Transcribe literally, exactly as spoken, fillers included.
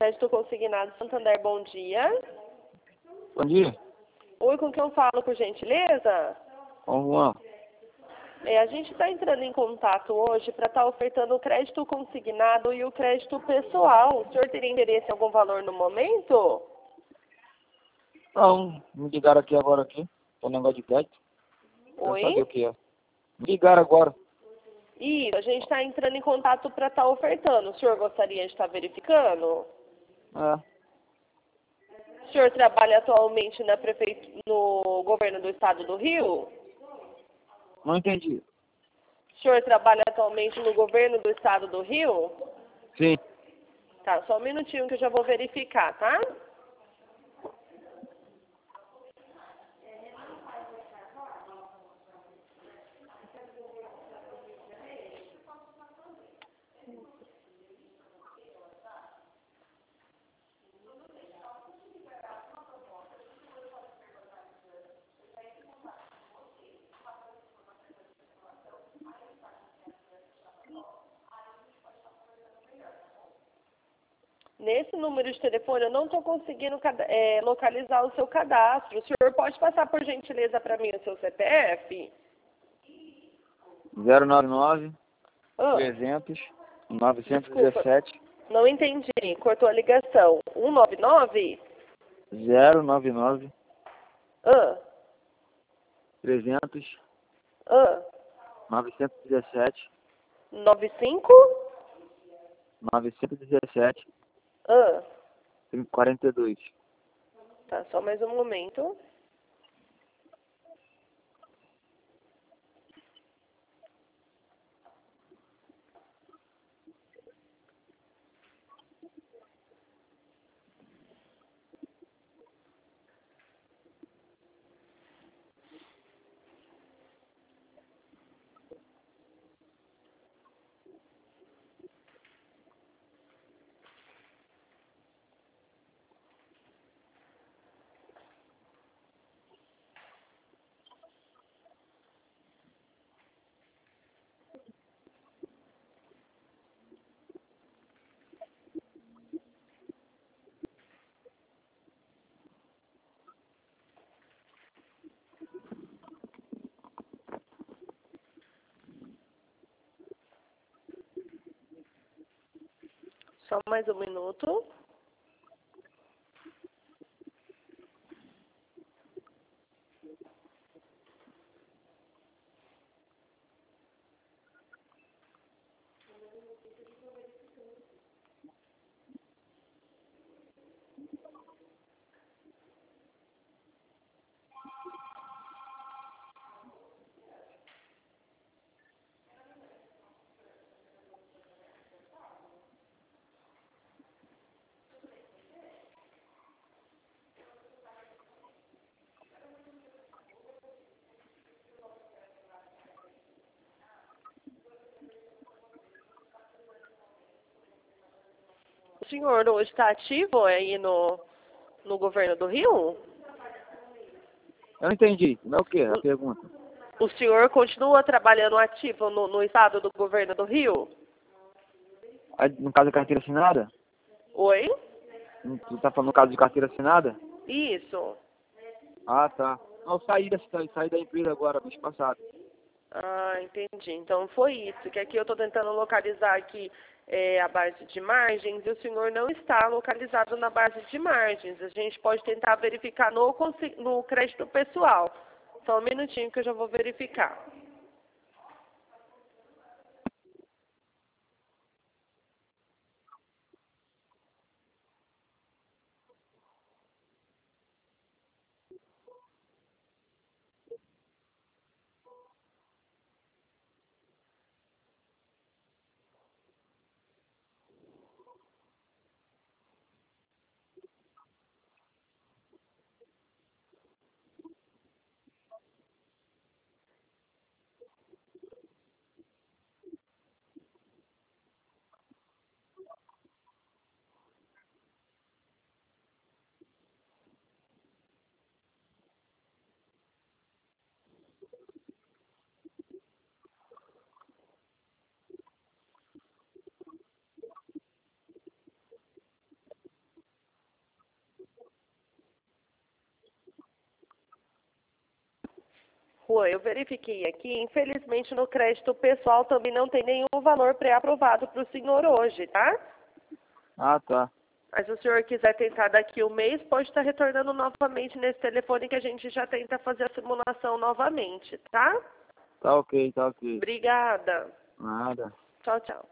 Crédito Consignado Santander, bom dia. Bom dia. Oi, com quem eu falo, por gentileza? Com o Juan. É, a gente está entrando em contato hoje para estar ofertando o crédito consignado e o crédito pessoal. O senhor teria interesse em algum valor no momento? Não, me ligaram aqui agora aqui. Tem um negócio de crédito. Quero Oi? saber o que é. Me ligaram agora. Isso, a gente está entrando em contato para estar ofertando. O senhor gostaria de estar verificando? É. O senhor trabalha atualmente na prefeitura, no governo do estado do Rio? Não entendi. O senhor trabalha atualmente no governo do estado do Rio? Sim. Tá, só um minutinho que eu já vou verificar, tá? Nesse número de telefone eu não estou conseguindo é, localizar o seu cadastro. O senhor pode passar por gentileza para mim o seu C P F? zero nove nove, Ah, trezentos, novecentos e desculpa, dezessete. não entendi. Cortou a ligação. cento e noventa e nove? zero nove nove, Ah, trezentos, ah, novecentos e dezessete. noventa e cinco? novecentos e dezessete, Ah, quarenta e dois. tá, só mais um momento. Só mais um minuto. O senhor hoje está ativo aí no, no governo do Rio? Eu não entendi. Não é o que? A pergunta. O senhor continua trabalhando ativo no, no estado do governo do Rio? Aí, no caso da carteira assinada? Oi? Tu tá falando no caso de carteira assinada? Isso. Ah, tá. Não, eu saí, dessa, saí da empresa agora, mês passado. Ah, entendi. Então foi isso, que aqui eu estou tentando localizar aqui é, a base de margens e o senhor não está localizado na base de margens. A gente pode tentar verificar no, consi- no crédito pessoal. Só um minutinho que eu já vou verificar. Juan, eu verifiquei aqui, infelizmente no crédito pessoal também não tem nenhum valor pré-aprovado para o senhor hoje, tá? Ah, tá. Mas se o senhor quiser tentar daqui um mês, pode estar retornando novamente nesse telefone que a gente já tenta fazer a simulação novamente, tá? Tá ok, tá ok. Obrigada. Nada. Tchau, tchau.